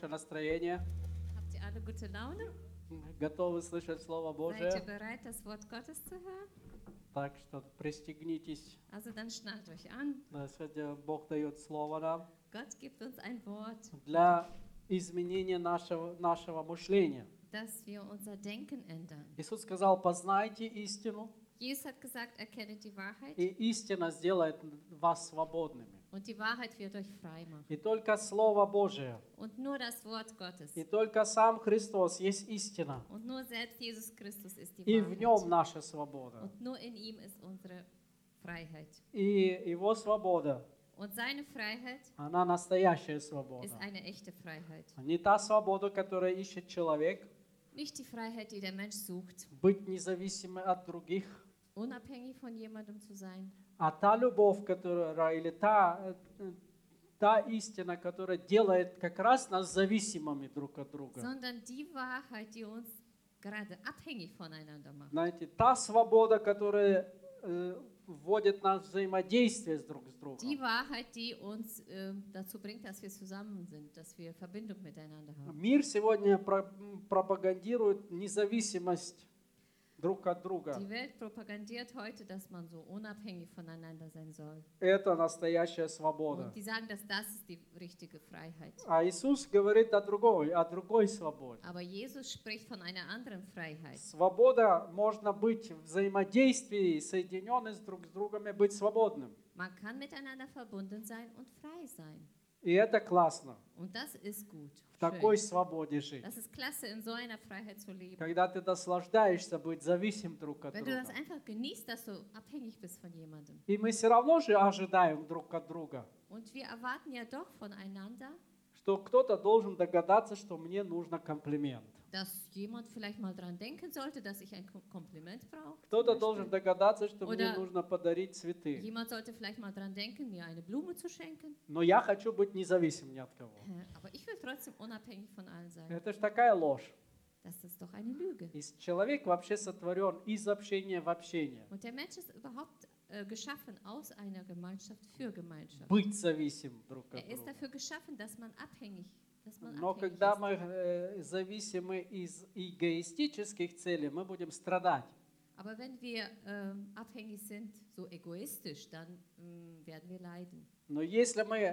Настроение? Habt ihr alle gute Laune? Готовы слышать Слово Seid ihr Божие? bereit, das Wort Gottes zu hören? Так что пристегнитесь. Also dann schnallt euch an. Да, сегодня Бог дает Слово нам Gott gibt uns ein Wort, для изменения нашего мышления. dass wir unser Denken ändern. Иисус сказал, познайте истину, Jesus hat gesagt, erkennet die Wahrheit и истина сделает вас свободными. und die Wahrheit wird euch frei machen. И только Слово Божие, Und nur das Wort Gottes и только сам Христос есть истина, und nur selbst Jesus Christus ist die и в Нем Wahrheit. наша свобода. Und nur in ihm ist unsere Freiheit. И Его свобода, Und seine Freiheit она настоящая свобода. ist eine echte Freiheit. Не та свобода, которую ищет человек, Nicht die Freiheit, die der Mensch sucht, быть независимым от других, unabhängig von jemandem zu sein, а та любовь, которая, или та истина, которая делает как раз нас зависимыми друг от друга. sondern die Wahrheit, die uns gerade abhängig voneinander macht. Знаете, та свобода, которая вводит нас в взаимодействие друг с другом. Die Wahrheit, die uns dazu bringt, dass wir zusammen sind, dass wir Verbindung miteinander haben. Мир сегодня пропагандирует независимость друг от друга. Die Welt propagandiert heute, dass man so unabhängig voneinander sein soll. Это настоящая свобода. Und die sagen, dass das ist die richtige Freiheit. А Иисус говорит о другой свободе. Aber Jesus spricht von einer anderen Freiheit. Свобода можно быть в взаимодействии, соединенных друг с другом и быть свободным. Man kann miteinander verbunden sein und frei sein. И это классно, Und das ist gut. в такой Schön. свободе жить. Das ist klasse, in so einer Freiheit zu leben. Когда ты наслаждаешься быть зависим друг от Wenn du друга. das einfach genießt, dass du abhängig bist von jemandem. И мы все равно же ожидаем друг от друга, Und wir erwarten ja doch voneinander, что кто-то должен догадаться, что мне нужно комплимент. dass jemand vielleicht mal dran denken sollte, dass ich ein Kompliment brauche. Кто-то должен догадаться, что мне Oder нужно подарить цветы. jemand sollte vielleicht mal dran denken, mir eine Blume zu schenken. Но я хочу быть независим ни от кого. Aber ich will trotzdem unabhängig von allen sein. Это же такая ложь. Das ist doch eine Lüge. И человек вообще сотворен из общения в общение. Und der Mensch ist überhaupt geschaffen aus einer Gemeinschaft für Gemeinschaft. Быть зависим друг от Er ist друга. dafür geschaffen, dass man abhängig Но ist. когда мы зависимы из эгоистических целей, мы будем страдать. Aber wenn wir abhängig sind, so egoistisch, dann werden wir leiden. Но если мы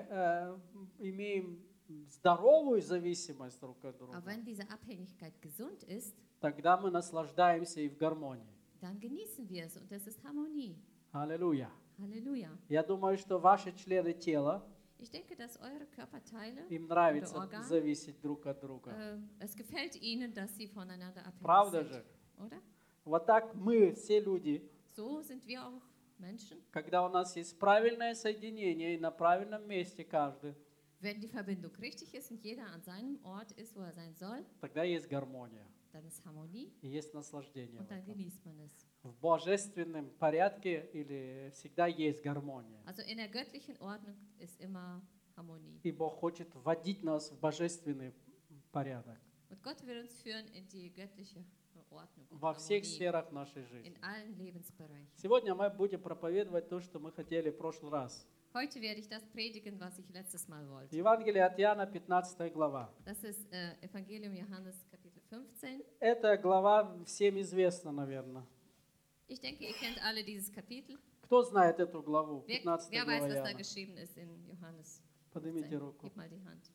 имеем здоровую зависимость друг от друга, Aber wenn diese Abhängigkeit gesund ist, тогда мы наслаждаемся и в гармонии. dann genießen wir es und es ist Harmonie. Аллилуйя. Halleluja. Я думаю, что ваши члены тела, Ich denke, dass eure Körperteile им oder нравится Organe, зависеть друг от друга. es gefällt ihnen, dass sie voneinander abhängig Правда sind. же? Oder? Вот так мы, все люди, So sind wir auch Menschen. когда у нас есть правильное соединение и на правильном месте каждый, Wenn die Verbindung richtig ist und jeder an seinem Ort ist, wo er sein soll, тогда есть гармония dann ist Harmonie и есть наслаждение. und в dann этом. genießt man es. В божественном порядке или всегда есть гармония. Also in der göttlichen Ordnung ist immer Harmonie. И Бог хочет вводить нас в божественный порядок Und Gott will uns führen in die göttliche Ordnung und во всех Harmonie сферах нашей жизни. in allen Lebensbereichen. Сегодня мы будем проповедовать то, что мы хотели в прошлый раз. Heute werde ich das predigen, was ich letztes Mal wollte. Евангелие от Иоанна, 15 глава. Das ist Evangelium Johannes Kapitel 15. Эта глава всем известна, наверное. Ich denke, ihr kennt alle dieses Kapitel. Кто знает эту главу? Wer 15 weiß, глава was da Иоанна. geschrieben ist in Johannes Поднимите 15? руку. Gib mal die Hand.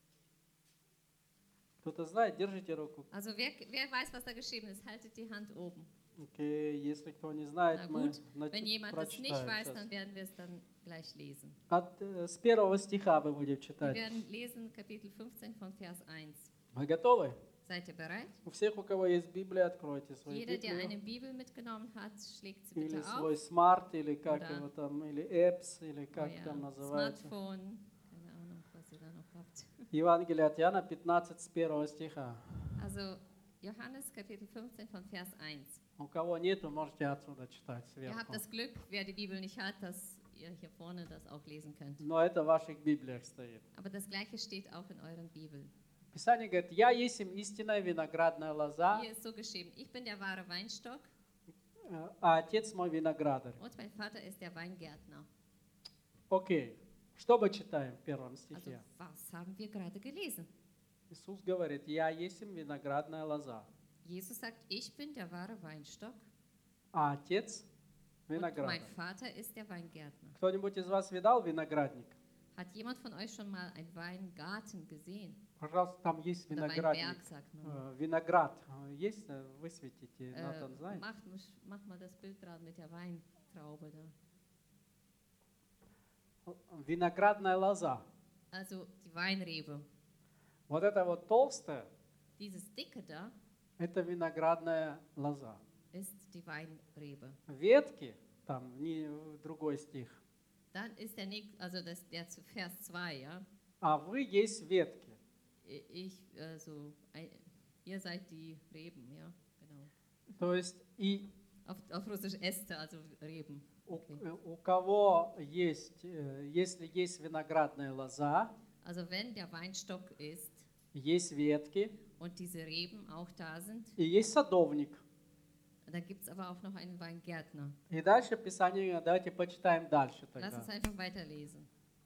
Кто-то знает? Держите руку. Also wer weiß, was da geschrieben ist, haltet die Hand oben. Окей, если кто не Na знает, мы gut, wenn jemand es nicht прочитаем weiß, сейчас. dann werden wir es dann gleich lesen. С первого стиха мы будем Wir читать. werden lesen Kapitel 15 von Vers 1. Вы готовы? Seid ihr bereit? У всех, у кого есть Библия, откройте свою Jeder, der eine Библию. Bibel mitgenommen hat, schlägt sie Или bitte свой auf. смарт, или как Да. его там, или Apps, или как Euer там называется. Smartphone, keine Ahnung, was ihr da noch habt. Евангелие от Иоанна, 15 с первого стиха. Also Johannes Kapitel 15 von Vers 1. У кого нету, можете отсюда читать Ihr habt сверху. das Glück, wer die Bibel nicht hat, dass ihr hier vorne das auch lesen könnt. Но это в ваших Библиях стоит. Aber das Gleiche steht auch in euren Bibeln. Писание говорит, я есть им истинная виноградная лоза, Hier ist so geschrieben, ich bin der wahre Weinstock а отец мой виноградарь. und mein Vater ist der Weingärtner. Окей. Что мы читаем в первом Also стихе? was haben wir gerade gelesen? Иисус говорит, я есть виноградная лоза, Jesus sagt, ich bin der wahre Weinstock а Отец und mein виноградарь. Vater ist der Weingärtner. Кто-нибудь из вас видал виноградник? Hat jemand von euch schon mal einen Weingarten gesehen? Пожалуйста, там есть Oder виноградник. Weinberg, sagt man. Виноград есть? Высветите, Натан знает. Mach mal das Bild gerade mit der Weintraube da. Виноградная лоза. Also die Weinrebe. Вот это вот толстое, Dieses dicke da это виноградная лоза. ist die Weinrebe. Ветки, там другой стих, Dann ist der Vers 2, ja. а вы есть ветки. Ihr seid die Reben, ja, genau. То есть и Auf Russisch Äste, also Reben. у кого есть, если есть виноградная лоза, Also wenn der Weinstock ist есть ветки und diese Reben auch da sind, и есть садовник. dann gibt es aber auch noch einen Weingärtner. И дальше Писание, давайте почитаем дальше Lass тогда. uns einfach weiterlesen.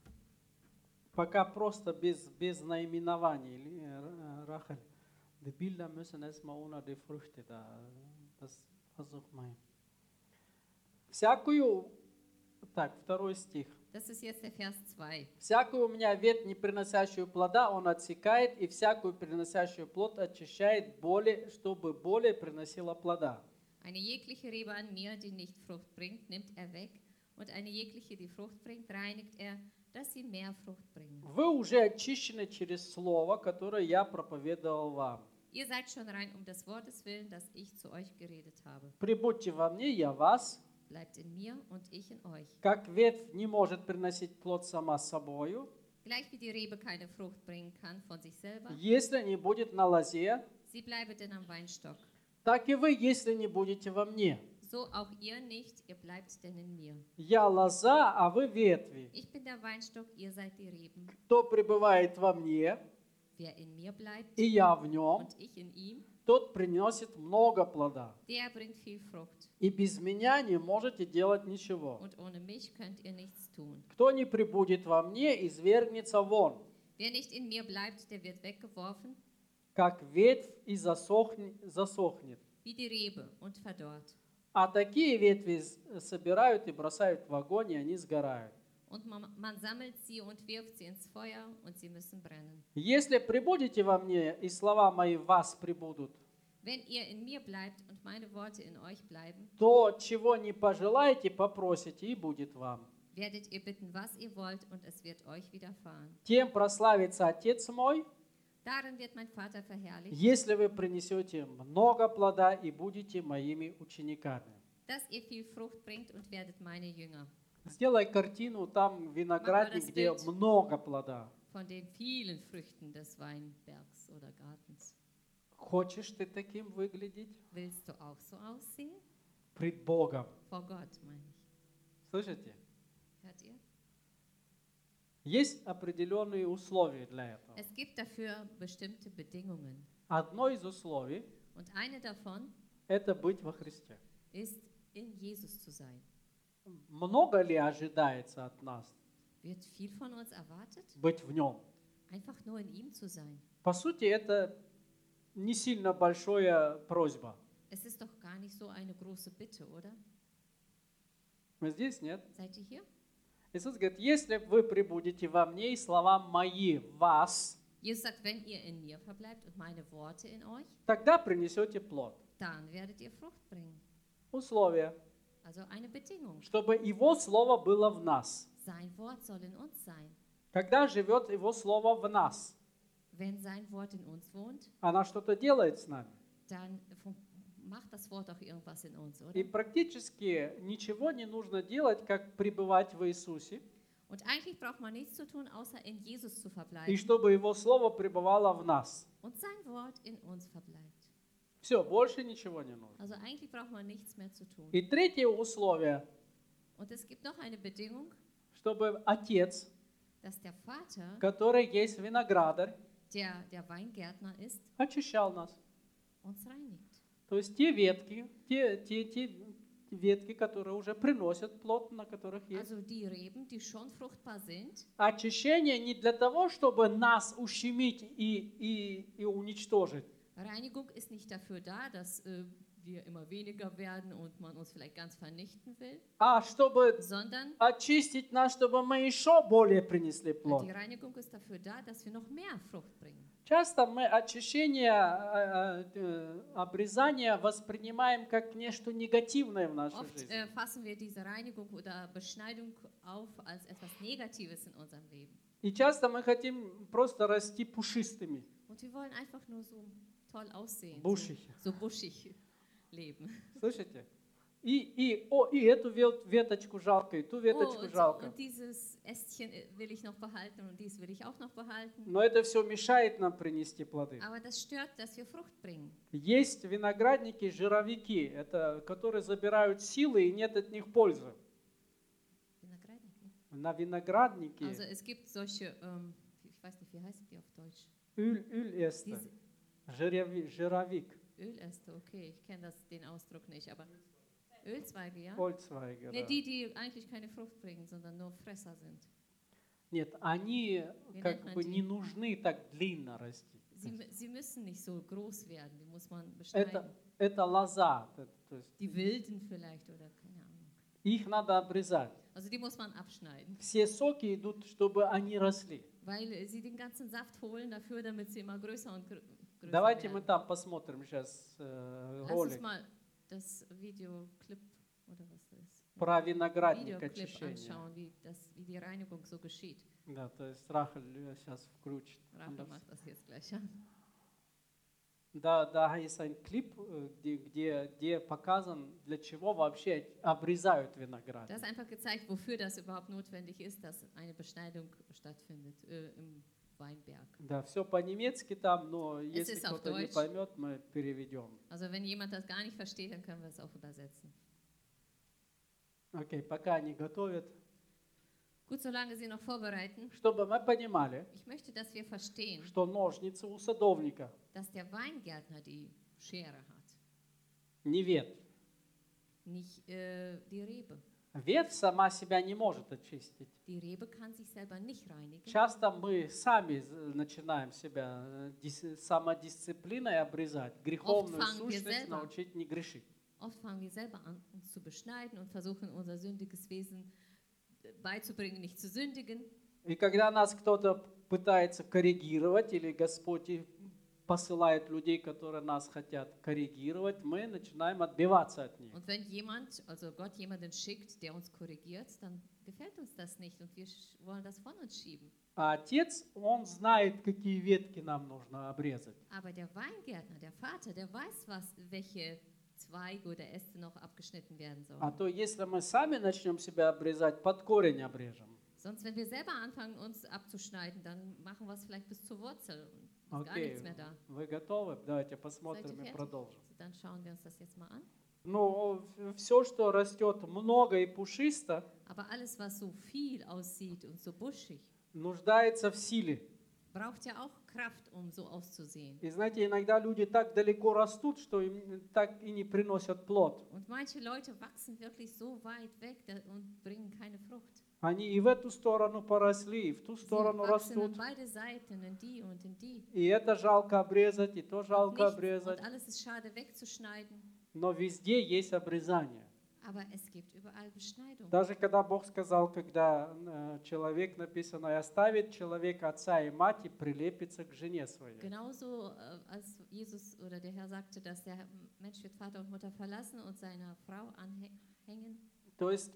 Пока просто без наименований. Рахель, die Bilder müssen erstmal ohne die Früchte da. Das versuch mal. Всякую, так, второй стих. Das ist jetzt der Vers 2. Всякую у меня ветвь, не приносящую плода, он отсекает, и всякую приносящую плод очищает, чтобы более приносила плода. Eine jegliche Rebe an mir, die nicht Frucht bringt, nimmt er weg, und eine jegliche, die Frucht bringt, reinigt er, dass sie mehr Frucht bringen. Вы уже очищены через слово, которое я проповедовал вам. Ihr seid schon rein das Wortes willen, das ich zu euch geredet habe. Прибудьте во мне, я вас. Bleibt in mir und ich in euch. Как ветвь не может приносить плод сама собою, Gleich wie die Rebe keine Frucht bringen kann von sich selber, если не будет на лозе, sie bleibe denn am Weinstock. так и вы, если не будете во мне. So auch ihr nicht, ihr bleibt denn in mir. Я лоза, а вы ветви. Ich bin der Weinstock, ihr seid die Reben. Кто пребывает во мне, Wer in mir bleibt и я в нем, und ich in ihm, тот приносит много плода. der bringt viel Frucht. И без меня не можете делать ничего. Und ohne mich könnt ihr nichts tun. Кто не пребудет во мне, извергнется вон, Wer nicht in mir bleibt, der wird weggeworfen, как ветвь и засохнет. wie die Rebe und verdorrt. А такие ветви собирают и бросают в огонь, и они сгорают. Und man sammelt sie und wirft sie ins Feuer und sie müssen brennen. Если пребудете во мне, и слова мои в вас пребудут, Wenn ihr in mir bleibt und meine Worte in euch bleiben, то, чего не пожелаете, попросите, и будет вам. werdet ihr bitten, was ihr wollt, und es wird euch widerfahren. Тем прославится Отец мой, Darin wird mein Vater verherrlicht, если вы принесете много плода и будете моими учениками. dass ihr viel Frucht bringt und werdet meine Jünger. Сделай картину, там виноградник, где много плода. Von den vielen Früchten des Weinbergs oder Gartens. Хочешь ты таким выглядеть? Willst du auch so aussehen? Пред Богом. Vor Gott, meine ich. Слышите? Hört ihr? Есть определенные условия для этого. Es gibt dafür bestimmte Bedingungen. Одно из условий Und eine davon – это быть во Христе. ist, in Jesus zu sein. Много ли ожидается от нас Wird viel von uns erwartet? быть в Нем? Einfach nur in ihm zu sein. По сути, это не сильно большая просьба. Es ist doch gar nicht so eine große Bitte, oder? Мы здесь, нет? Seid ihr hier? Иисус говорит, если вы пребудете во мне, и слова мои в вас, Jesus sagt, wenn ihr in mir verbleibt und meine Worte in euch, тогда принесете плод. dann werdet ihr Frucht bringen. Условие, Also eine Bedingung. чтобы Его Слово было в нас. Sein Wort soll in uns sein. Когда живет Его Слово в нас, Wenn sein Wort in uns wohnt, она что-то делает с нами. dann macht das Wort auch irgendwas in uns, oder? И практически ничего не нужно делать, как пребывать в Иисусе, Und eigentlich braucht man nichts zu tun, außer in Jesus zu и verbleiben. чтобы Его Слово пребывало в нас. Und sein Wort in uns verbleibt. Все, больше ничего не нужно. Also eigentlich braucht man nichts mehr zu tun. И третье условие, Und es gibt noch eine Bedingung, чтобы Отец, dass der Vater, который есть виноградарь, der Weingärtner ist, очищал нас. uns reinigt. То есть те ветки, ветки, которые уже приносят плод, на которых есть. Also die Reben, die schon fruchtbar sind. Очищение не для того, чтобы нас ущемить и уничтожить. Reinigung ist nicht dafür da, dass wir immer weniger werden und man uns vielleicht ganz vernichten will, Чтобы sondern очистить нас, чтобы мы еще более принесли плод. die Reinigung ist dafür da, dass wir noch mehr Frucht bringen. Часто мы очищение, обрезание воспринимаем как нечто негативное в нашей Oft жизни. fassen wir diese Reinigung oder Beschneidung auf als etwas Negatives in unserem Leben. И часто мы хотим просто расти пушистыми. Und wir wollen einfach nur so toll aussehen, Buschig. so buschig leben. Слышите? И эту веточку жалко, и ту веточку жалко. Und dieses Ästchen will ich noch behalten und dies will ich auch noch behalten. Но это все мешает нам принести плоды. Aber das stört, dass wir Frucht bringen. Есть виноградники, жировики, это, которые забирают силы и нет от них пользы. На винограднике Also es gibt solche, ich weiß nicht, wie heißen die auf Deutsch? Ölester, жировик, Öläste, okay, ich kenne den Ausdruck nicht, aber Ölzweige, ja? Holzweige. Ne, Да. die eigentlich keine Frucht bringen, sondern nur Fresser sind. Нет, они Wie как nennt man бы die? не нужны так длинно расти. Sie müssen nicht so groß werden, die muss man beschneiden. Это лоза, то есть Die wilden vielleicht oder keine Ahnung. их надо обрезать. Also die muss man abschneiden, Все соки идут, чтобы они росли. weil sie den ganzen Saft holen dafür, damit sie immer größer und größer Давайте мы werden. там посмотрим сейчас Lass uns ролик mal das Videoclip oder was das ist. про виноградник Videoclip очищения. anschauen, wie die Reinigung so geschieht. Да, то есть Рахель сейчас включит. Rachel macht das jetzt gleich an. Да, есть один клип, где показан, для чего вообще обрезают виноград. Da ist einfach gezeigt, wofür das überhaupt notwendig ist, dass eine Beschneidung stattfindet im Weinberg. Да, все по-немецки там, но если ist auf кто-то не Deutsch. поймет, мы переведем. Also wenn jemand das gar nicht versteht, dann können wir es auch übersetzen. Окей, пока они готовят. Gut, solange Sie noch vorbereiten. Чтобы мы понимали, Ich möchte, dass wir verstehen, что ножницы у садовника, dass der Weingärtner die Schere hat, не ветвь. nicht die Rebe. Ветвь сама себя не может очистить. Die Rebe kann sich selber nicht reinigen. Часто мы сами начинаем себя самодисциплиной обрезать, греховную fangen wir сущность selber. научить не грешить. Oft fangen wir selber an, uns zu beschneiden und versuchen, unser sündiges Wesen beizubringen, nicht zu sündigen. И когда нас кто-то пытается коррегировать, или Господь и посылает людей, которые нас хотят коррегировать, мы начинаем отбиваться от них. Und wenn jemand, also Gott jemanden schickt, der uns korrigiert, dann gefällt uns das nicht und wir wollen das von uns schieben. А Отец, Он знает, какие ветки нам нужно обрезать. Aber der Weingärtner, der Vater, der weiß, welche Zweige oder Äste noch abgeschnitten werden sollen. А то если мы сами начнем себя обрезать, под корень обрежем. Sonst, wenn wir selber anfangen, uns abzuschneiden, dann machen wir es vielleicht bis zur Wurzel und ist gar Окей, nichts mehr da. вы готовы? Давайте Seid ihr посмотрим и fertig? продолжим. So, dann schauen wir uns das jetzt mal an. Ну, все, что растет много и пушисто, Aber alles, was so viel aussieht und so buschig, нуждается в силе. braucht ja auch Kraft, um so auszusehen. И знаете, иногда люди так далеко растут, что им так и не приносят плод. Und manche Leute wachsen wirklich so weit weg und bringen keine Frucht. Они и в эту сторону поросли, и в ту Sie сторону wachsen in растут. beide Seiten, in die und in die. И это жалко обрезать, и то жалко Nichts, обрезать. und alles ist schade wegzuschneiden. Но везде есть обрезание. Aber es gibt überall Beschneidung. Даже когда Бог сказал, когда человек, написано, и оставит человек отца и мать и прилепится к жене своей. Genauso als Jesus oder der Herr sagte, dass der Mensch wird Vater und Mutter verlassen und seiner Frau anhängen. То есть,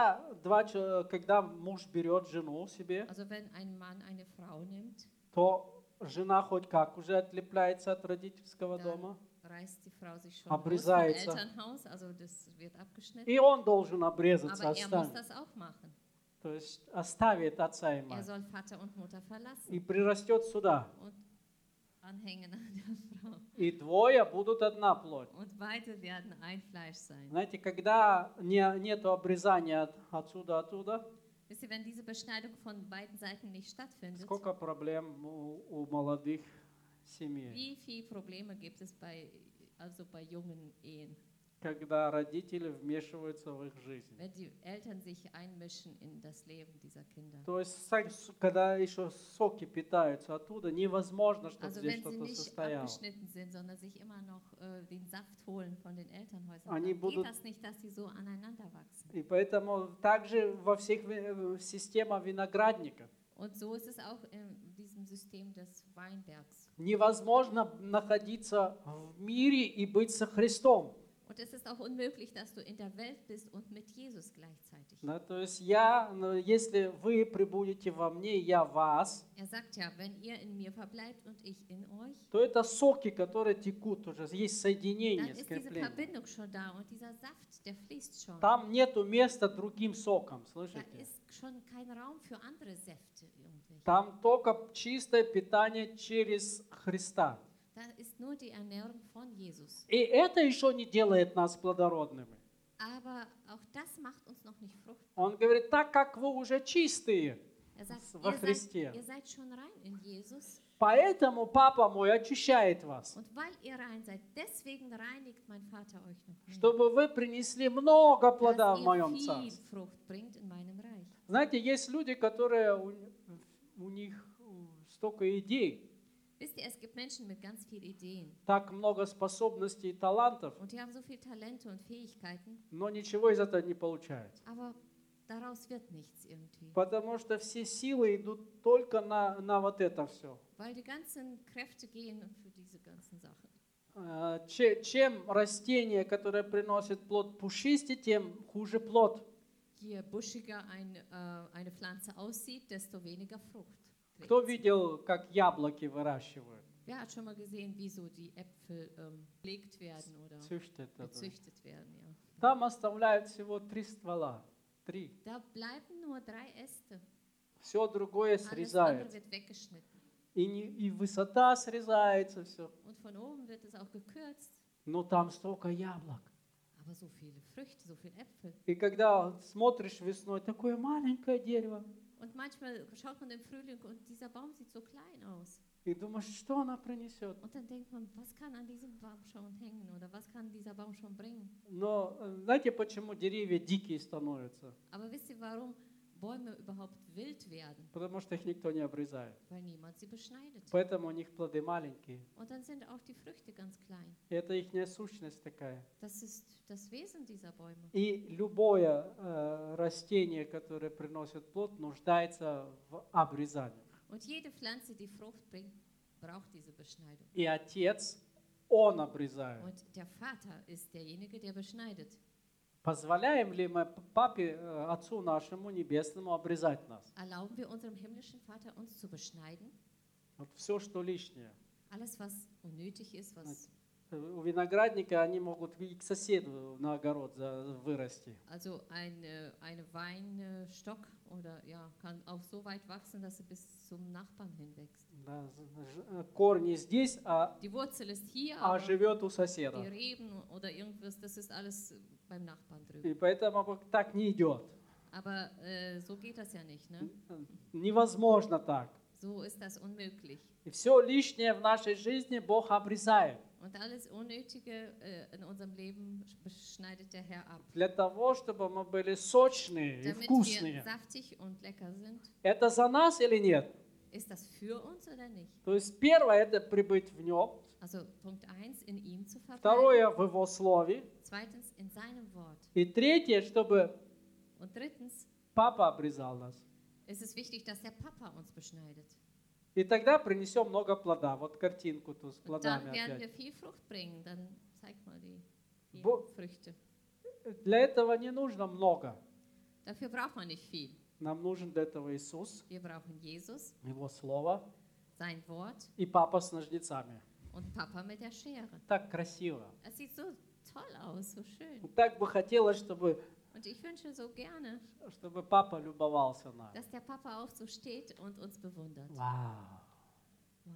когда муж берет жену себе, Also wenn ein Mann eine Frau nimmt, то жена хоть как уже отлепляется от родительского dann дома, reißt die Frau sich schon los vom Обрезается. Elternhaus, also das wird abgeschnitten. и он должен обрезаться, Aber er muss оставить. das auch machen. То есть оставит отца и Er мать soll Vater und Mutter и verlassen прирастет сюда. und anhängen an der Frau. И двое будут одна плоть. Und beide werden ein Fleisch sein. Знаете, когда нету обрезания оттуда, Wisst ihr, wenn diese Beschneidung von beiden Seiten nicht stattfindet, сколько проблем у молодых семей. wie viele Probleme gibt es bei jungen Ehen? когда родители вмешиваются в их жизнь. wenn die Eltern sich einmischen in das Leben dieser Kinder. То есть, когда еще соки питаются оттуда, невозможно, чтобы Also здесь wenn sie что-то nicht состоялось. abgeschnitten sind, sondern sich immer noch den Saft holen von den Elternhäusern, Они dann будут- geht das nicht, dass sie so aneinander wachsen. И поэтому также во всех системах виноградника Und so ist es auch in diesem System des Weinbergs. невозможно находиться в мире и быть со Христом. Und es ist auch unmöglich, dass du in der Welt bist und mit Jesus gleichzeitig. Да, то есть если вы пребудете во мне, я в вас, Er sagt ja, wenn ihr in mir verbleibt und ich in euch, то это соки, которые текут уже, есть dann соединение, ist diese скрепление. Verbindung schon da und dieser Saft, der fließt schon. Там нету места другим сокам, Da слышите? ist schon kein Raum für andere Säfte irgendwelche. Там только чистое питание через Христа. Da ist nur die Ernährung von Jesus. И это еще не делает нас плодородными. Aber auch das macht uns noch nicht fruchtbar. Он говорит, так как вы уже чистые, Er sagt, во Христе. ihr seid schon rein in Jesus. поэтому Папа мой очищает вас, Und weil ihr rein seid, deswegen reinigt mein Vater euch noch mehr. чтобы вы принесли много плода в Dass ihr моем viel царстве. Frucht bringt in meinem Reich. Знаете, есть люди, которые у них столько идей, Wisst ihr, es gibt Menschen mit ganz vielen Ideen. так много способностей и талантов, Und die haben so viele Talente und Fähigkeiten, но ничего из этого не получается. aber daraus wird nichts irgendwie. Потому что все силы идут только на вот это все. Weil die ganzen Kräfte gehen für diese ganzen Sachen. Чем растение, которое приносит плод пушистее, тем хуже плод. Je buschiger eine Pflanze aussieht, desto weniger Frucht. Кто trägt sie. видел, как яблоки выращивают? Wer hat schon mal gesehen, wie so die Äpfel gelegt werden oder Züchtet это. gezüchtet werden? Ja. Там оставляют всего 3 ствола. 3. Da bleiben nur 3 Äste. Все другое Alles andere срезается. wird weggeschnitten. И высота срезается, все. Und von oben wird es auch gekürzt. Но там столько яблок. Aber so viele Früchte, so viele Äpfel. И когда смотришь весной, такое маленькое дерево, Und manchmal schaut man im Frühling und dieser Baum sieht so klein aus. и думаешь, что она принесет. Und dann denkt man, was kann an diesem Baum schon hängen oder was kann dieser Baum schon bringen? Но знаете, почему деревья дикие становятся? Aber wisst ihr, warum Bäume überhaupt wild werden? Потому что их никто не обрезает. Weil niemand sie beschneidet. Поэтому у них плоды маленькие. Und dann sind auch die Früchte ganz klein. И это их сущность такая. Das ist das Wesen dieser Bäume. И любое растение, которое приносит плод, нуждается в обрезании. Und jede Pflanze, die Frucht bringt, braucht diese Beschneidung. И Отец, Он обрезает. Und der Vater ist derjenige, der beschneidet. Позволяем ли мы Папе, Отцу нашему Небесному обрезать нас? Erlauben wir unserem himmlischen Vater, uns zu beschneiden? Вот все, что лишнее. Alles, was unnötig ist, was У виноградника они могут и к соседу на огород вырасти. also eine Weinstock oder ja, kann auch so weit wachsen, dass sie bis zum Nachbarn hinwächst. Да, корни здесь, Die Wurzel ist hier, а aber живет у die соседа. Reben oder irgendwas, das ist alles beim Nachbarn И drüben. поэтому так не идет. Aber so geht das ja nicht, ne? Невозможно так. So ist das unmöglich. И все лишнее в нашей жизни Бог обрезает. Und alles Unnötige in unserem Leben beschneidet der Herr ab. Для того, чтобы мы были сочные и Damit wir вкусные. saftig und lecker sind. Это за нас или нет? Ist das für uns oder nicht? То есть первое – это прибыть в Нем. Also Punkt 1, in ihm zu verbleiben. Второе – в Его Слове. Zweitens, in seinem Wort. И третье, чтобы Und drittens, Папа обрезал нас. ist es wichtig, dass der Papa uns beschneidet. И тогда принесем много плода. Вот картинку тут с Und плодами dann werden wir опять. viel Frucht bringen. Dann zeig mal die Wo- Früchte. Для этого не нужно много. Dafür braucht man nicht viel. Нам нужен для этого Иисус, Wir brauchen Jesus, Его Слово sein Wort и Папа с ножницами. und Papa mit der Schere. Так красиво. Es sieht so toll aus, so schön. Так бы хотелось, чтобы Und ich wünsche so gerne, Папа любовался нами. dass der Papa auch so steht und uns bewundert. Вау, Wow,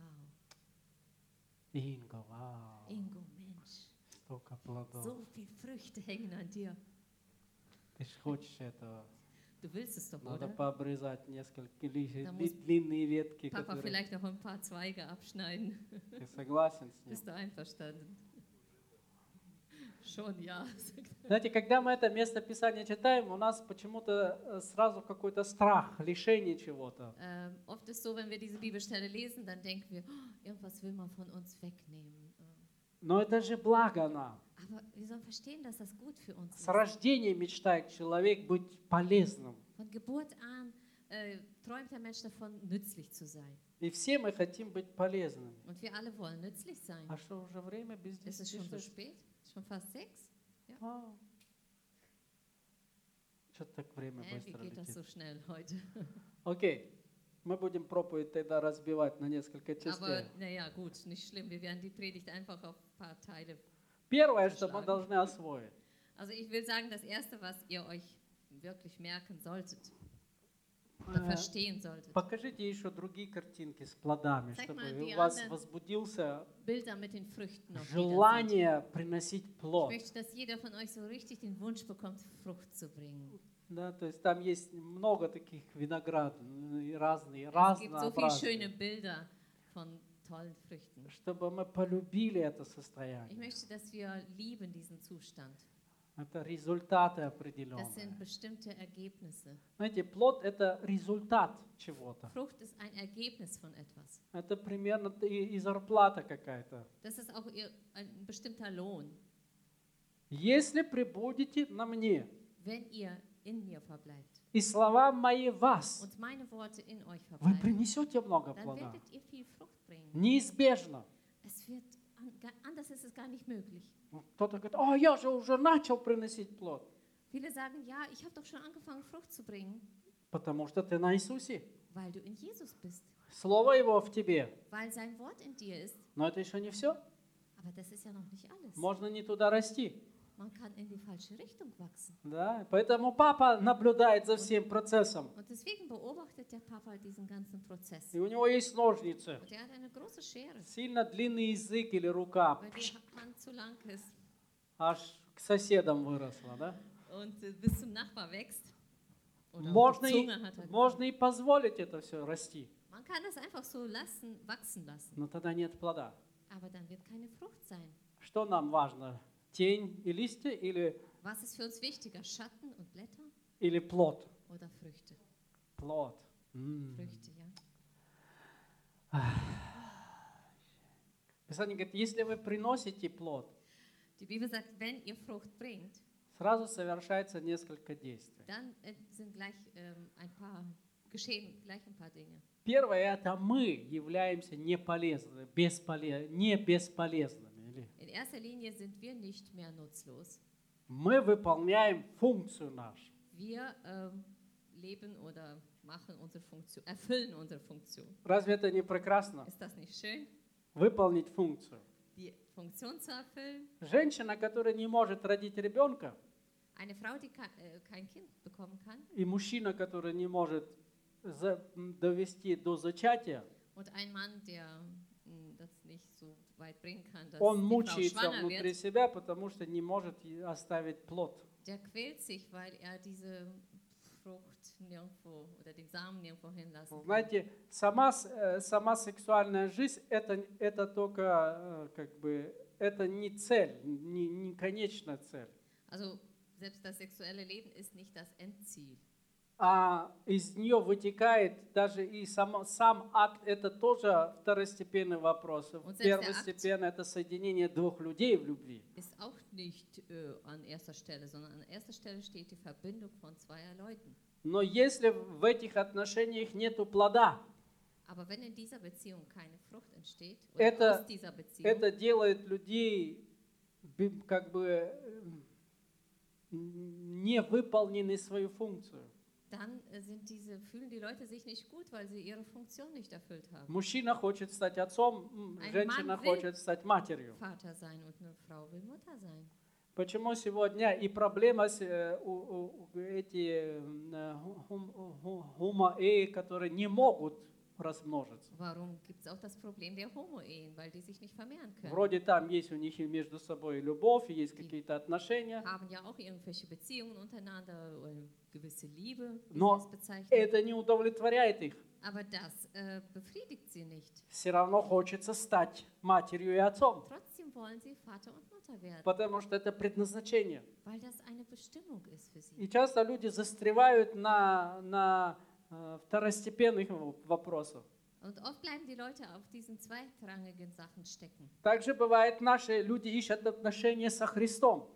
Инга, вау, Ingo, Mensch, столько плодов. so viele Früchte hängen an dir. Ты ж хочешь этого. Du willst es doch, Надо oder? пообрезать несколько Да, может, длинные ветки, Papa, которые... vielleicht noch ein paar Zweige abschneiden. Ты согласен с ним? Bist du einverstanden? Schon, ja. Знаете, когда мы это место Писания читаем, у нас почему-то сразу какой-то страх, лишение чего-то. Oft ist so, wenn wir diese Bibelstelle lesen, dann denken wir, irgendwas will man von uns wegnehmen. Но это же благо нам. Aber wir sollen verstehen, dass das gut für uns С ist. рождения мечтает человек быть полезным. Von Geburt an träumt der Mensch davon, nützlich zu sein. И все мы хотим быть полезными. Und wir alle wollen nützlich sein. А что, уже время без Ist es schon so 10? spät? Schon fast 6? Что-то так время Wie быстро geht das летит. so schnell heute? Окей, мы будем проповедь тогда разбивать на несколько Aber частей. naja, gut, nicht schlimm. Wir werden die Predigt einfach auf ein paar Teile. Первое, что мы должны освоить. Also ich will sagen, das Erste, was ihr euch wirklich merken solltet oder verstehen solltet. Покажите еще другие картинки с плодами, Zeig чтобы mal die у вас anderen возбудился Bilder mit den Früchten noch wieder seht. желание приносить Ich плод. möchte, dass jeder von euch so richtig den Wunsch bekommt, Frucht zu bringen. Да, то есть там есть много таких виноград, разные, Es gibt so viele schöne разнообразные. Bilder von tollen Früchten. Чтобы мы полюбили это Ich состояние. möchte, dass wir lieben diesen Zustand. Это результаты Das определенные. sind bestimmte Ergebnisse. Знаете, плод – это результат чего-то. Frucht ist ein Ergebnis von etwas. Это примерно и зарплата какая-то. Das ist auch ein bestimmter Lohn. Если прибудете на мне, Wenn ihr in mir verbleibt и слова мои в вас, und meine Worte in euch вы verbleiben, принесете много dann плода. werdet ihr viel Frucht bringen. Неизбежно. Es wird anders ist es gar nicht möglich. Кто-то говорит, о, я же уже начал приносить плод. Viele sagen, ja, ich habe doch schon angefangen, Frucht zu bringen, Потому что ты на Иисусе. weil du in Jesus bist, Слово Его в тебе. weil sein Wort in dir ist. Но это еще не все. Aber das ist ja noch nicht alles. Можно не туда расти. Man kann in die falsche Richtung wachsen. Да? Поэтому папа наблюдает за всем процессом. Und deswegen beobachtet der Papa diesen ganzen Prozess. И у него есть ножницы. Und er hat eine große Schere. Сильно длинный язык или рука. Weil die Hand zu lang ist Аж к соседам выросла. Да? und bis zum Nachbar wächst. Oder Можно die и, Zunge hat er. можно и позволить это все расти. Man kann das einfach so wachsen lassen. Но тогда нет плода. Aber dann wird keine Frucht sein. Что нам важно? Тень и листья Was ist für uns wichtiger? Schatten und Blätter или плод? oder Früchte? Плод. Früchte, ja. Писание говорит, если вы приносите плод, Die Bibel sagt, wenn ihr Frucht bringt, сразу совершается несколько действий. dann sind geschehen gleich ein paar Dinge. Первое, это мы являемся неполезными, не бесполезными. In erster Linie sind wir nicht mehr nutzlos. Мы выполняем функцию нашу. Wir leben oder erfüllen unsere Funktion. Разве это не прекрасно? Ist das nicht schön, Выполнить функцию. die Funktion zu erfüllen? Женщина, которая не может родить ребенка, Eine Frau, die kein Kind bekommen kann, и мужчина, который не может довести до зачатия, und ein Mann, der das nicht so weit bringen kann, dass он die Frau мучается schwanger внутри wird, себя, потому что не может оставить плод. der quält sich, weil er diese Frucht nirgendwo oder den Samen nirgendwo hinlassen kann. Знаете, сама сексуальная жизнь это только как бы это не цель, не конечная цель. Also selbst das sexuelle Leben ist nicht das Endziel. А из нее вытекает даже и сам акт, это тоже второстепенный вопрос. Первостепенное это соединение двух людей в любви. Ist auch nicht an erster Stelle, sondern an erster Stelle steht die Verbindung von zweier Leuten. Но если в этих отношениях нету плода, Aber wenn in dieser Beziehung keine Frucht entsteht, oder aus dieser Beziehung, это делает людей как бы не выполнили свою функцию. dann fühlen die Leute sich nicht gut, weil sie ihre Funktion nicht erfüllt haben. Мужчина хочет стать отцом, женщина хочет стать матерью. Vater sein und eine Frau will Mutter sein. Почему сегодня и проблема эти которые не могут размножиться. Warum gibt es auch das Problem der Homo-Ehen? Weil die sich nicht vermehren können. Вроде там есть у них и между собой любовь, и есть какие-то отношения, Haben ja auch irgendwelche Beziehungen untereinander oder gewisse Liebe, wie sie но es bezeichnen. это не удовлетворяет их. Aber das befriedigt sie nicht. Все равно хочется стать матерью и отцом, Trotzdem wollen sie Vater und Mutter werden, потому что это предназначение. weil das eine Bestimmung ist für sie. И часто люди застревают на второстепенных вопросах. Und oft bleiben die Leute auf diesen zweitrangigen Sachen stecken. Также бывает, наши люди ищут отношения со Христом.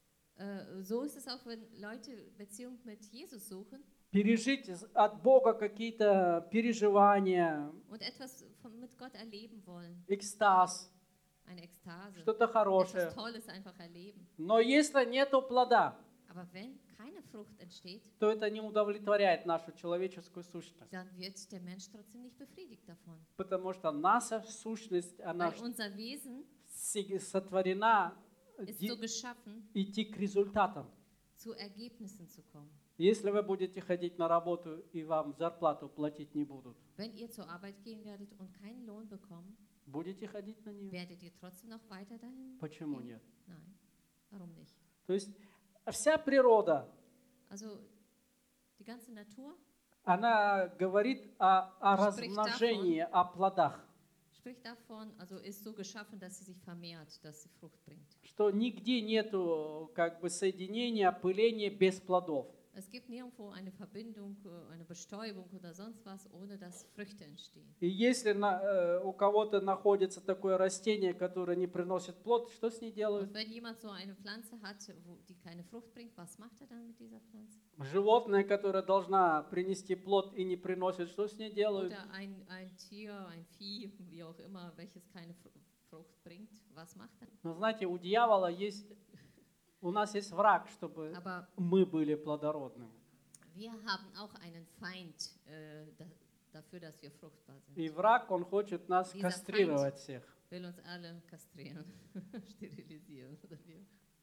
So ist es auch, wenn Leute Beziehung mit Jesus suchen Пережить от Бога какие-то переживания, und etwas mit Gott erleben wollen. экстаз, Eine Ekstase, что-то хорошее. etwas Tolles einfach erleben. Но если нету плода, Aber wenn keine Frucht entsteht, то это не удовлетворяет нашу человеческую сущность. dann wird der Mensch trotzdem nicht befriedigt davon. Потому что наша сущность, она Weil unser Wesen сотворена ist so geschaffen, идти к результатам. zu Ergebnissen zu kommen. Если вы будете ходить на работу и вам зарплату платить не будут, Wenn ihr zur Arbeit gehen werdet und keinen Lohn bekommen, будете ходить на нее? werdet ihr trotzdem noch weiter dahin Почему gehen? нет? Nein, warum nicht? То есть вся природа, Also die ganze Natur она говорит о Spricht размножении, о плодах. spricht davon, also ist so geschaffen, dass sie sich vermehrt, dass sie Frucht bringt. Что нигде нету как бы соединения, опыления без плодов. Es gibt nirgendwo eine Verbindung, eine Bestäubung oder sonst was, ohne dass Früchte entstehen. И если у кого-то находится такое растение, которое не приносит плод, что с ней делают? Und wenn jemand so eine Pflanze hat, die keine Frucht bringt, was macht er dann mit dieser Pflanze? Животное, которое должна принести плод и не приносит, что с ней делают? Oder ein Tier, ein Vieh, wie auch immer, welches keine Frucht bringt, was macht er? Но знаете, у дьявола у нас есть враг, чтобы Aber мы были плодородными. wir haben auch einen Feind dafür, dass wir fruchtbar sind. И враг, он хочет нас Dieser кастрировать всех. Will uns alle kastrieren, sterilisieren. Oder wie.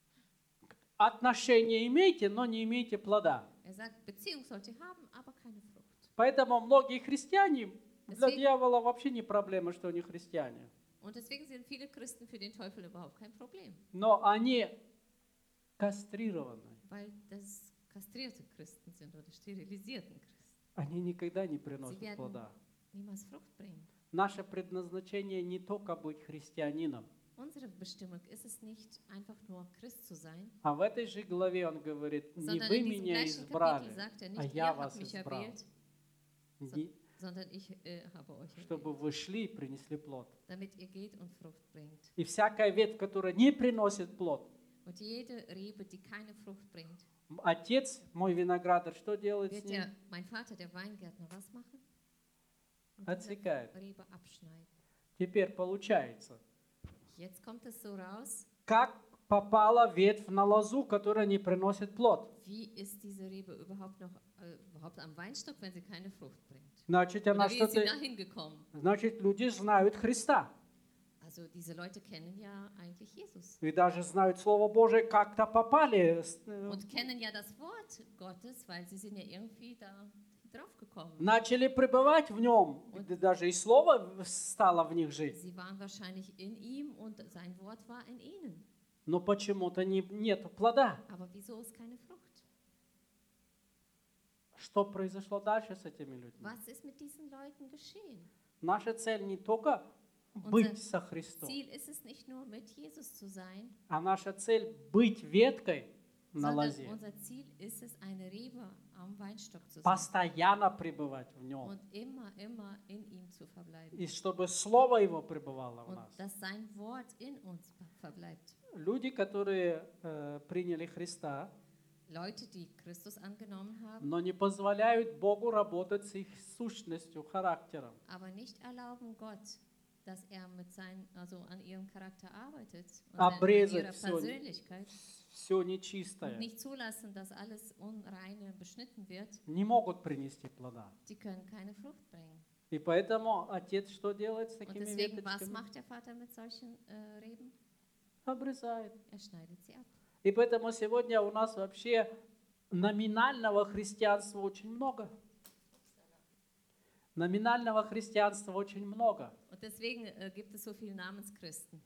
Отношения имейте, но не имейте плода. Er sagt, Beziehung sollt ihr haben, aber keine Frucht. Поэтому многие христиане, для Deswegen- дьявола вообще не проблема, что они христиане. Und deswegen sind viele Christen für den Teufel überhaupt kein Problem, Но они кастрированы. weil das kastrierte Christen sind oder sterilisierten Christen. Они никогда не приносят werden- плода. Niemals Frucht bringen. Наше предназначение не только быть христианином. Unsere Bestimmung ist es nicht, einfach nur Christ zu sein, А в этой же главе он говорит, не sondern вы in diesem меня gleichen избрали, Kapitel sagt er а nicht, я ihr вас habt mich избрал, erwählt, Не- sondern ich habe euch чтобы erwählt, вы шли и принесли плод. damit ihr geht und Frucht bringt. И всякая ветвь, которая не приносит плод, Und jede Rebe, die keine Frucht bringt, отец, мой виноградарь, что делает с wird ним? mein Vater, der Weingärtner, was machen? Und diese Отсекает. Rebe abschneiden. Теперь получается, Jetzt kommt es so raus, как попала ветвь на лозу, которая не приносит плод? wie ist diese Rebe überhaupt noch überhaupt am Weinstock, wenn sie keine Frucht bringt? Значит, Oder она wie ist sie что-то... dahin gekommen? Значит, люди знают Христа. Also diese Leute kennen ja eigentlich Jesus И даже знают Слово Божие, как-то попали. und kennen ja das Wort Gottes, weil sie sind ja irgendwie da drauf gekommen. Начали пребывать в нем. Даже и Слово стало в них жить. Sie waren wahrscheinlich in ihm und sein Wort war in ihnen. Но почему-то нет плода. Aber wieso ist keine Frucht? Что произошло дальше с этими людьми? Was ist mit diesen Leuten geschehen? Наша цель не только быть со Христом, Ziel ist es nicht nur, mit Jesus zu sein, а наша цель быть веткой на sondern лозе. unser Ziel ist es, eine Rebe am Weinstock zu sein Постоянно пребывать в нем. und immer in ihm zu verbleiben. И чтобы Слово Его пребывало в Und нас. dass sein Wort in uns verbleibt. Люди, которые приняли Христа, Leute, die Christus angenommen haben, но не позволяют Богу работать с их сущностью, характером. aber nicht erlauben Gott, dass er also an ihrem Charakter arbeitet und an Обрезать ihrer всё, Persönlichkeit все und нечистое. nicht zulassen, dass alles Unreine beschnitten wird. Не могут принести плода. Die können keine Frucht bringen. И поэтому отец что делает с Und такими deswegen, was веточками? macht der Vater mit solchen Reben? Обрезает. Er schneidet sie ab. И поэтому сегодня у нас вообще номинального христианства очень много. Номинального христианства очень много. Und deswegen gibt es so viele Namenschristen.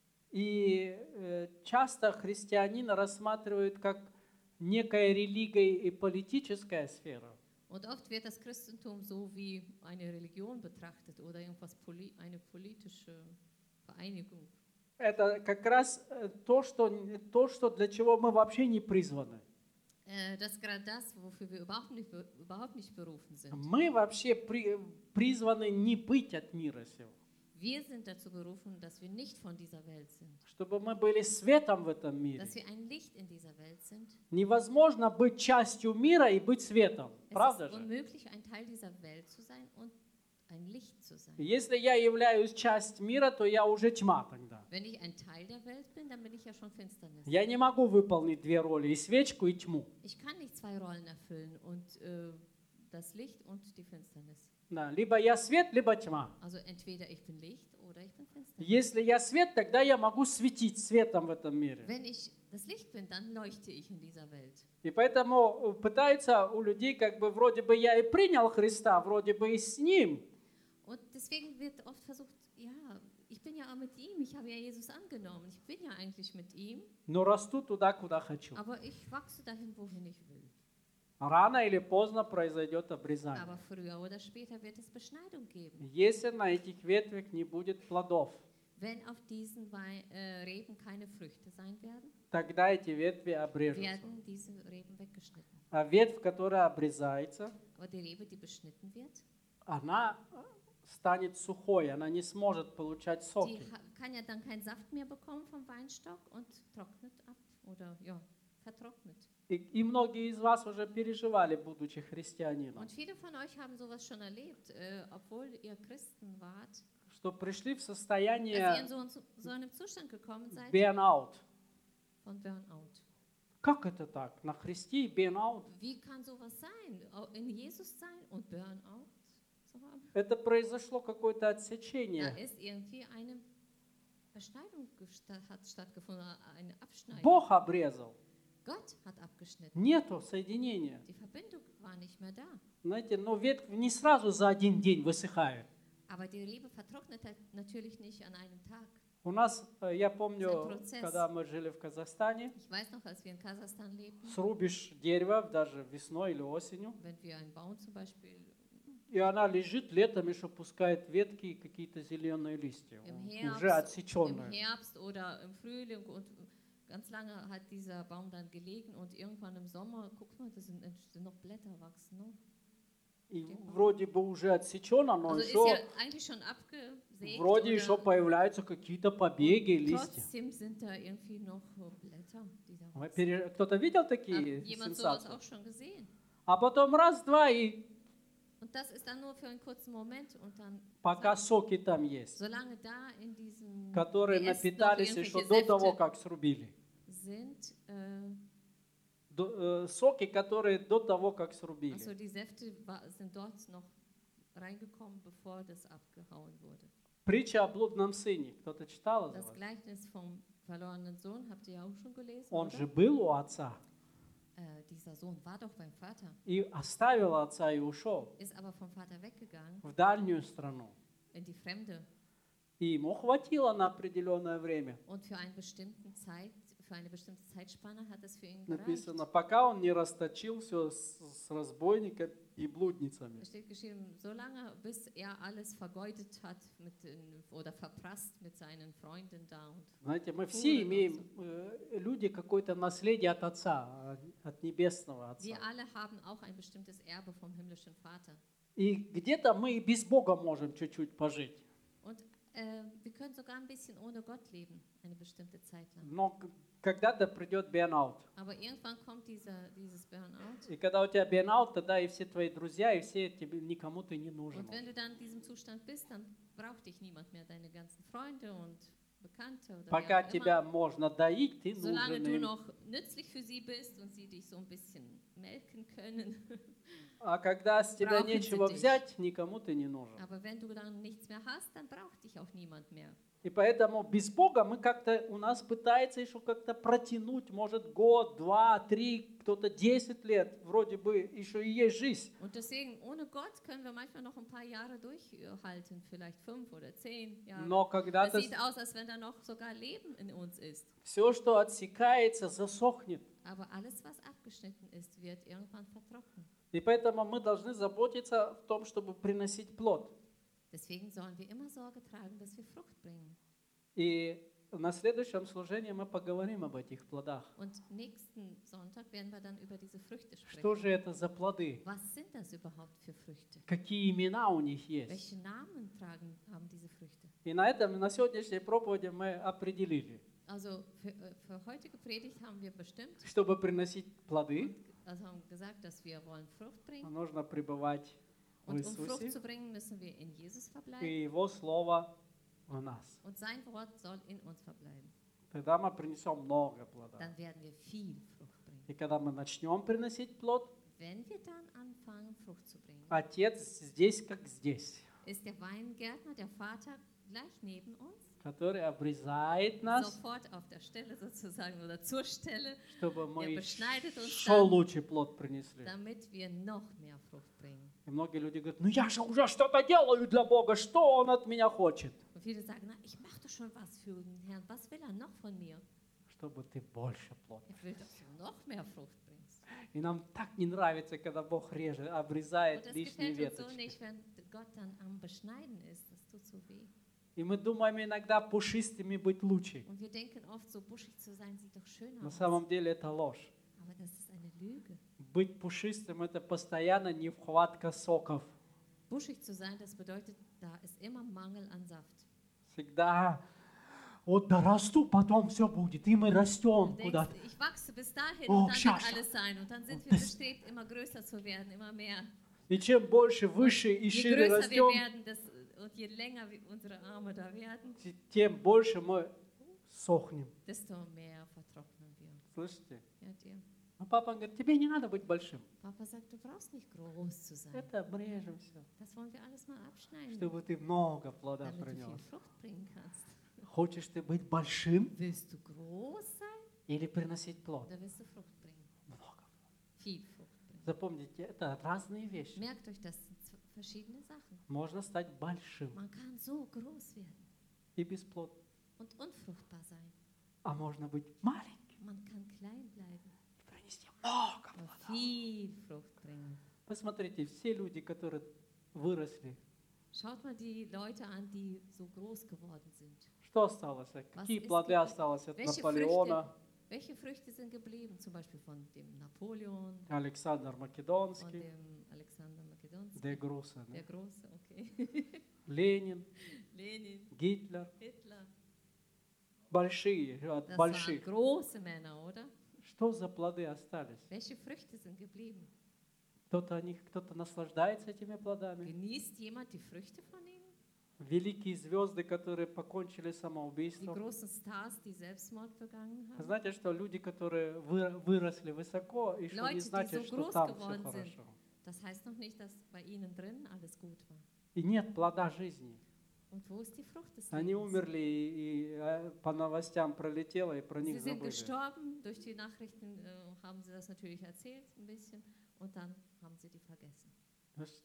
И часто христианина рассматривают как некая религия и политическая сфера. Und oft wird das Christentum so wie eine Religion betrachtet oder eine politische Vereinigung. Это как раз то, что для чего мы вообще не призваны. Das ist gerade das, wofür wir überhaupt nicht berufen sind. Мы вообще призваны не быть от мира сего. Wir sind dazu berufen, dass wir nicht von dieser Welt sind. Чтобы мы были светом в этом мире. Dass wir ein Licht in dieser Welt sind. Невозможно быть частью мира и быть светом. Правда Es ist же? unmöglich, ein Teil dieser Welt zu sein und ein Licht zu sein. Если я являюсь частью мира, то я уже тьма тогда. Wenn ich ein Teil der Welt bin, dann bin ich ja schon Finsternis. Я не могу выполнить две роли, и свечку, и тьму. Ich kann nicht zwei Rollen erfüllen und das Licht und die Finsternis. Да, либо я свет, либо тьма. Also entweder ich bin Licht oder ich bin Finsternis. Если я свет, тогда я могу светить светом в этом мире. Wenn ich das Licht bin, dann leuchte ich in dieser Welt. И поэтому пытаются у людей, как бы вроде бы я и принял Христа, вроде бы и с Ним. Und deswegen wird oft versucht, ja, ich bin ja auch mit ihm, ich habe ja Jesus angenommen, ich bin ja eigentlich mit ihm, Но расту туда, куда хочу. aber ich wachse dahin, wohin ich will. Рано или поздно произойдет обрезание. Aber früher oder später wird es Beschneidung geben. Если на этих ветвях не будет плодов, Wenn auf diesen Reben keine Früchte sein werden, тогда эти ветви обрежутся. werden diese Reben weggeschnitten. А ветвь, которая обрезается, Aber die Rebe, die beschnitten wird, она станет сухой, она не сможет получать die соки. kann ja dann keinen Saft mehr bekommen vom Weinstock und trocknet ab oder ja, vertrocknet. И многие из вас уже переживали, будучи христианином, Und viele von euch haben sowas schon erlebt, obwohl ihr Christen wart, что пришли в dass ihr in состояние so einem Zustand gekommen seid burn-out. von Burnout. Как это так? На Христе и burn-out? Wie kann sowas sein? In Jesus sein und Burnout zu haben? Это произошло какое-то Da отсечение. ist irgendwie eine Beschneidung hat stattgefunden, eine Abschneidung. Бог обрезал. Gott hat abgeschnitten. Нету соединения. Die Verbindung war nicht mehr da. Знаете, но ветвь не сразу за один день высыхает. Aber die Rebe vertrocknet halt natürlich nicht an einem Tag. У нас, я помню, Это процесс. когда мы жили в Казахстане, Ich weiß noch, als wir in Kasachstan lebten, срубишь дерево даже весной или осенью, wenn wir einen Baum zum Beispiel и она лежит летом еще пускает ветки и какие-то зеленые листья, im уже отсеченные. Herbst oder im Frühling und ganz lange hat dieser Baum dann gelegen und irgendwann im Sommer, guck mal, da sind noch Blätter wachsen noch. И вроде бы уже отсечено, но Also ist еще, ja eigentlich schon abgesägt вроде еще oder появляются какие-то побеги, листья. trotzdem sind da irgendwie noch Blätter, die da Вы wachsen. Кто-то видел Hat такие jemand sowas сенсации? auch schon gesehen? А потом раз-два, и Und das ist dann nur für einen kurzen Moment und dann, пока соки там есть, solange da in diesem которые Ästen noch напитались еще irgendwelche до того, Säfte как срубили. sind, Соки, которые до того, как срубили. also die Säfte sind dort noch reingekommen, bevor das abgehauen wurde. Притча о блудном сыне. Кто-то читал Das это? Gleichnis vom verlorenen Sohn habt ihr ja auch schon gelesen, Он oder? же был у отца Dieser Sohn war doch beim Vater, и оставил отца и ушел ist aber vom Vater weggegangen в дальнюю страну. in die Fremde И ему хватило на определенное время. und für eine bestimmte Zeitspanne hat es für ihn gereicht. Написано, пока он не расточил все с разбойниками и блудницами. Es steht geschrieben, solange bis er alles vergeudet hat oder verprasst mit seinen Freunden da. Und Знаете, мы все имеем, люди, какое-то наследие от отца, от небесного отца. wir alle haben auch ein bestimmtes Erbe vom himmlischen Vater. И где-то мы и без Бога можем чуть-чуть пожить. Und wir können sogar ein bisschen ohne Gott leben, eine bestimmte Zeit lang. Но когда-то придет burnout. Aber irgendwann kommt dieses Burnout. И когда у тебя burnout, тогда и все твои друзья, и все тебе, никому ты не нужен. Und wenn du dann in diesem Zustand bist, dann braucht dich niemand mehr, deine ganzen Freunde und Bekannte oder Пока wer auch тебя immer. можно доить, ты Solange нужен du им. noch nützlich für sie bist und sie dich so ein bisschen melken können. А когда с тебя Brauchen sie нечего dich. взять, никому ты не нужен. Aber wenn du dann nichts mehr hast, dann braucht dich auch niemand mehr. И поэтому без Бога мы как-то, у нас пытается еще как-то протянуть, может, год, два, три, кто-то 10 лет, вроде бы еще и есть жизнь. Und deswegen, ohne Gott können wir manchmal noch ein paar Jahre durchhalten, vielleicht 5 oder 10 Jahre. Но Es когда-то sieht aus, als wenn da noch sogar Leben in uns ist. все, что отсекается, засохнет. Aber alles, was abgeschnitten ist, wird irgendwann vertrocknen. И поэтому мы должны заботиться в том, чтобы приносить плод. Deswegen sollen wir immer Sorge tragen, dass wir Frucht bringen. И на следующем служении мы поговорим об этих плодах. Und nächsten Sonntag werden wir dann über diese Früchte Что sprechen. же это за плоды? Was sind das überhaupt für Früchte? Какие имена у них есть? Welche Namen haben diese Früchte? И на этом, на сегодняшней проповеди мы определили, Also für heutige Predigt haben wir bestimmt, чтобы приносить плоды, also haben gesagt, dass wir wollen Frucht bringen. нужно пребывать в Und um Frucht Иисусе zu bringen, müssen wir in Jesus и verbleiben. Его Слово в нас. Und sein Wort soll in uns verbleiben. Тогда мы принесем много плода. Dann werden wir viel Frucht bringen. И когда мы начнем приносить плод, Wenn wir dann anfangen, Frucht zu bringen, Отец здесь как здесь, ist der Weingärtner, der Vater, gleich neben uns, который обрезает нас, sofort auf der Stelle sozusagen oder zur Stelle, чтобы мы der beschneidet uns еще dann, лучший плод принесли. damit wir noch mehr Frucht bringen. И многие люди говорят, ну я же уже что-то делаю для Бога, что Он от меня хочет? Und viele sagen, na, ich mache doch schon was für den Herrn, was will er noch von mir? Чтобы ты больше плод. Er will, dass du noch mehr Frucht bringst. И нам так не нравится, когда Бог режет, Und обрезает das лишние gefällt uns so веточки. nicht, wenn Gott dann am Beschneiden ist. Das tut so weh. И мы думаем иногда пушистыми быть лучше. Und wir denken oft, so buschig zu sein, sieht doch schöner На aus. самом деле это ложь. Aber das ist eine Lüge. Быть пушистым – это постоянно нехватка соков. Buschig zu sein, das bedeutet, da ist immer Mangel an Saft. Всегда вот дорасту, потом все будет. И мы растем Du куда-то. denkst, ich wachse bis dahin Oh, und dann schau, wird schau. alles sein. Und dann sind wir Das- bestrebt, immer größer zu werden, immer mehr. И чем больше, выше и Je шире größer wir растем, werden und je länger unsere Arme da werden, тем больше мы сохнем. desto mehr vertrocknen wir. Слышите? Hört ihr? Но папа говорит, тебе не надо быть большим. Papa sagt, du brauchst nicht groß zu sein. Это обрежем все, Das wollen wir alles mal abschneiden, чтобы ты много плода damit du viel принес. Frucht bringen kannst. Хочешь ты быть большим Willst du groß sein или приносить плод? oder willst du Frucht bringen? Много. Viel Frucht bringen. Запомните, это разные вещи. Merkt euch, das sind verschiedene Sachen. Можно стать большим Man kann so groß werden и бесплодным, und unfruchtbar sein. а можно быть маленьким Man kann klein bleiben и принести много und плода. viel Frucht bringen. Посмотрите, все люди, которые выросли, Schaut mal die Leute an, die so groß geworden sind. что осталось? Какие ist плоды geblieben? осталось от Welche Наполеона, Welche Früchte sind geblieben? Zum Beispiel von dem Napoleon Александр und Македонский, dem Alexander Makedonski. Де Груса, Der Große, okay. Ленин, Lenin, Гитлер. Hitler. Большие, от Das waren больших. große Männer, oder? Что за плоды остались? Welche Früchte sind geblieben? Кто-то наслаждается этими плодами. Genießt jemand die Früchte von ihnen? Великие звезды, которые покончили Die самоубийством. großen Stars, die Selbstmord begangen haben? Знаете, что люди, которые выросли высоко, еще не Leute, die значит, so что groß там все geworden sind. хорошо. Das heißt noch nicht, dass bei ihnen drin alles gut war. И нет плода жизни. Und wo ist die Frucht des Они Lebens? умерли, и по новостям пролетело, и про Sie них sind забыли. gestorben, durch die Nachrichten haben sie das natürlich erzählt ein bisschen und dann haben sie die vergessen. Слышите?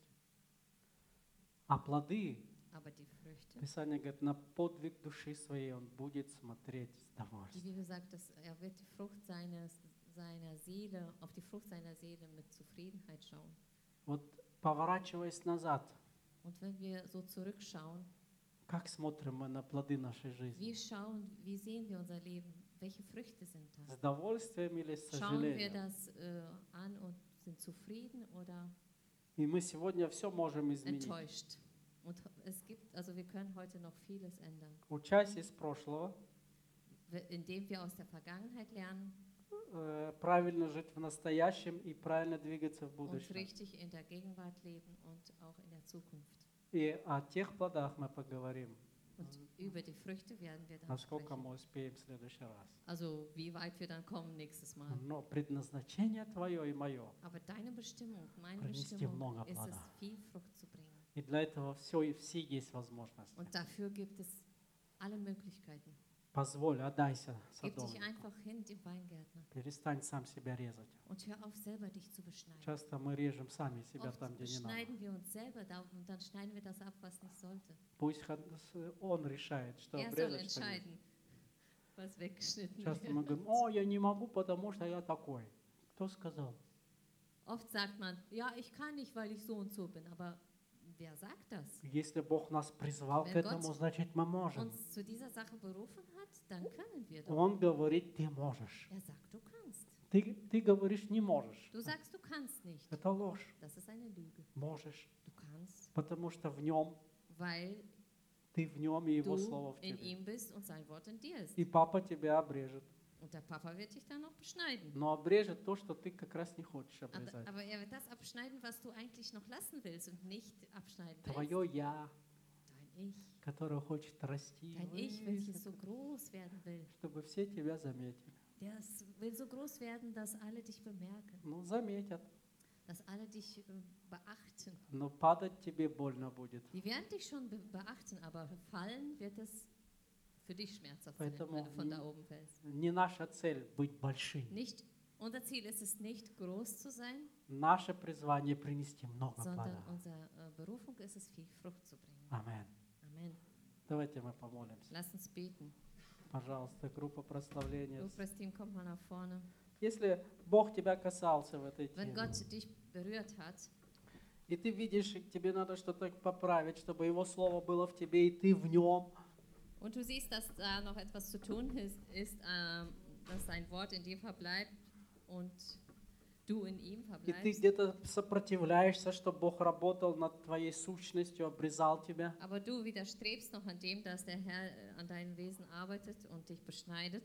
А плоды, Aber die Früchte, Писание говорит, на подвиг души своей он будет смотреть с die довольствием. Bibel sagt, dass er wird die Frucht seiner Seele, auf die Frucht seiner Seele mit Zufriedenheit schauen. Вот поворачиваясь назад, Und wenn wir so zurückschauen, как смотрим мы на плоды нашей wie жизни? wie sehen wir unser Leben? Welche Früchte sind С das? довольствием или с Schauen wir сожалением? das an und sind zufrieden oder И мы сегодня все можем изменить. enttäuscht? Und es gibt, also wir können heute noch vieles ändern, Учась из прошлого, indem wir aus der Vergangenheit lernen правильно жить в настоящем и правильно двигаться в und будущем. richtig in der Gegenwart leben und auch in der Zukunft. И о тех плодах мы поговорим, Und über die Früchte werden wir dann насколько sprechen. мы успеем в следующий раз. Also wie weit wir dann kommen nächstes Mal. Но предназначение твое и мое, Aber deine Bestimmung, meine Принести Bestimmung много ist es, плода. viel Frucht zu bringen. и для этого все есть возможность. Und dafür gibt es alle Möglichkeiten. Позволь, отдайся Gib dich садовнику. einfach hin dem Weingärtner Perестань сам себя резать. und hör auf, selber dich zu beschneiden. Часто мы режем сами себя Oft там, где не надо. beschneiden wir uns selber da und dann schneiden wir das ab, was nicht sollte. Пусть он решает, что Er soll обрезать, что нет. entscheiden, was weggeschnitten Часто мы wird. говорим, о, я не могу, потому что я такой. Кто сказал? Oft sagt man, ja, ich kann nicht, weil ich so und so bin, aber wer sagt das? Если Бог нас призвал к Wenn этому, Gott значит мы можем. Uns zu dieser Sache berufen hat, dann können wir doch. Он говорит, ты можешь. Er sagt, du kannst. Ты говоришь, не можешь. Du sagst, du kannst nicht. Это ложь. Das ist eine Lüge. Можешь. Du kannst, Потому что в нем, weil ты в нем, и его du слово в in тебе. ihm bist und sein Wort in dir ist. И папа тебя обрежет. Und der Papa wird dich dann noch beschneiden. Но обрежет то, что ты как раз не хочешь обрезать. Aber er wird das abschneiden, was du eigentlich noch lassen willst und nicht abschneiden willst. Твое «я», Dein Ich. которое хочет расти, Dein Ich, welches so groß werden will. чтобы все тебя заметили. Der will so groß werden, dass alle dich bemerken. Ну, заметят. Dass alle dich beachten. Но падать тебе больно будет. Die werden dich schon beachten, aber fallen wird es für dich schmerzhaft sein, Поэтому wenn du von da oben fällst. не наша цель быть большим. Nicht, unser Ziel ist es nicht, groß zu sein, Наше призвание принести много sondern плода. unsere Berufung ist es, viel Frucht zu bringen. Амен. Amen. Давайте мы помолимся. Lass uns beten. Пожалуйста, группа прославления. Lobpreisteam, kommt mal nach vorne. Если Бог тебя касался в этой Wenn теме, Gott dich berührt hat и ты видишь, тебе надо что-то поправить, чтобы Его Слово было в тебе, и ты в Нем, und du siehst, dass da noch etwas zu tun ist, dass sein Wort in dir verbleibt und du in ihm и ты verbleibst. где-то сопротивляешься, чтобы Бог работал над твоей сущностью, обрезал тебя, Aber du widerstrebst noch an dem, dass der Herr an deinem Wesen arbeitet und dich beschneidet.